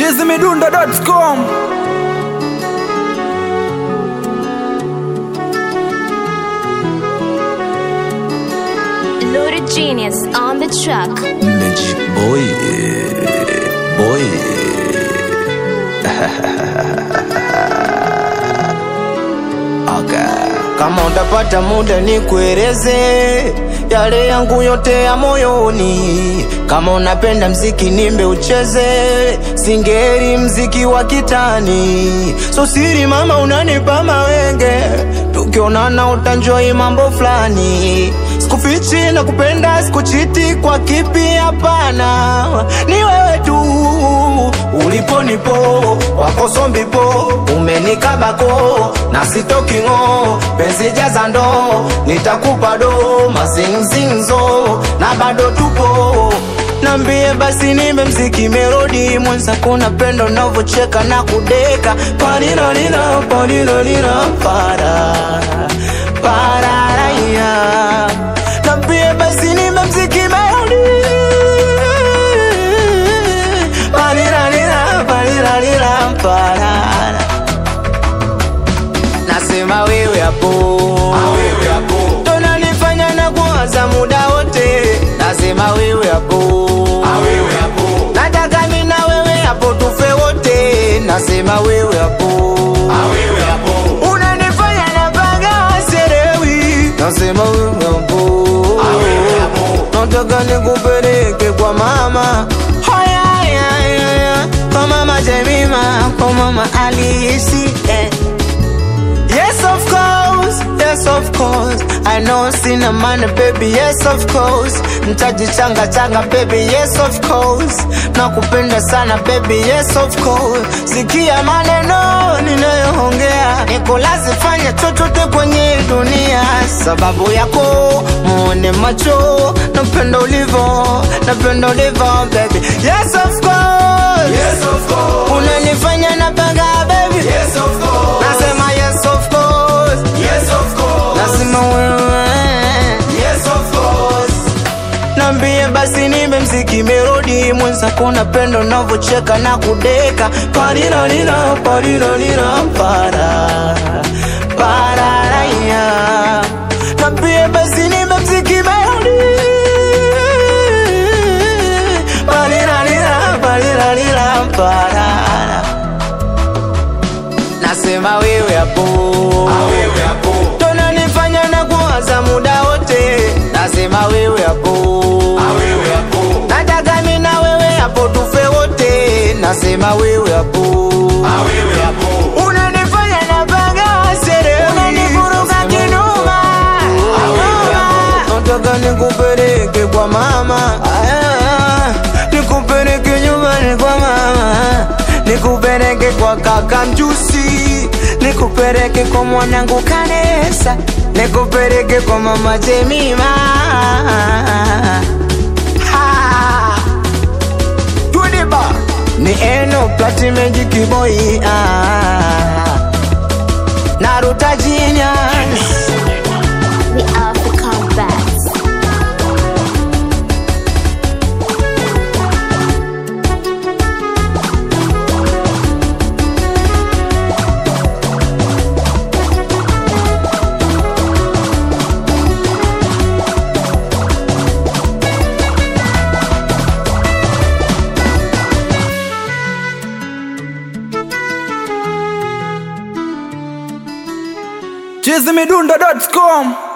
chizimidundo.com. Loaded Genius on the track. Magic boy. Okay. Kama utapata muda nikueleze yale yangu yote ya moyoni. Kama unapenda mziki nimbe ucheze singeri mziki wa kitani. So siri mama unanipa mawenge, tukionana utanjoi mambo flani. Sikufichi na kupenda sikuchiti kwa kipi hapana. Ni wewe tu ulipo nipo wako sombipo umenikabako na sitoki ngo penzi jaza ndo nitakupa do mazinzinzo na bado tupo. Nambie basi nimbe mziki melodi mwenza kuna pendo navocheka na kudeka parira lira parira lira para para ya. Nambie basi nimbe mziki melodi parira lira parira lira para. Nasema wewe hapo, wewe hapo tona nifanya na kuwaza muda wote. Nasema wewe hapo, wewe hapo nataka mimi na wewe hapo tufe wote. Nasema wewe hapo, wewe hapo unanifanya na banga serewi. Nasema wewe hapo, wewe hapo nataka nikupeleke kwa mama. Haya kwa mama Jemima, kwa mama Alisi Yes of course, yes of course. I know sina money baby, yes of course. Ntaji changa changa baby, yes of course. Nakupenda sana baby, yes of course. Sikia maneno ninayoongea, nikulazi fanya chochote kwenye dunia. Sababu yako muone macho, napenda ulivo baby. Yes of course, yes of course. Unanifanya na banga baby, yes of course. Nasema yes of course, yes of course. Nasema wewe, yes of course. Nambie basi nimbe mziki melodi mwenza kuna pendo navocheka na kudeka parira lira parira lira para para ya. Nambie basi nimbe mziki melodi parira lira parira lira para. Nasema wewe hapo, wewe hapo tona nifanya na kuwaza muda wote. Nasema wewe hapo, wewe hapo nataka mimi na wewe hapo tufe wote. Nasema wewe hapo, wewe hapo unanifanya na banga serewi, unanivuruga kinuma. Wewe hapo nataka nikupeleke kwa mama, nikupeleke nyumbani kwa mama, nikupeleke kwa kaka Mjusi, nikupeleke kwa mwanangu Kanesa, nikupeleke kwa mama Jemima. Tudiba ni eno plati magic boy Naruta Genius. The African Bats. chizimidundo.com.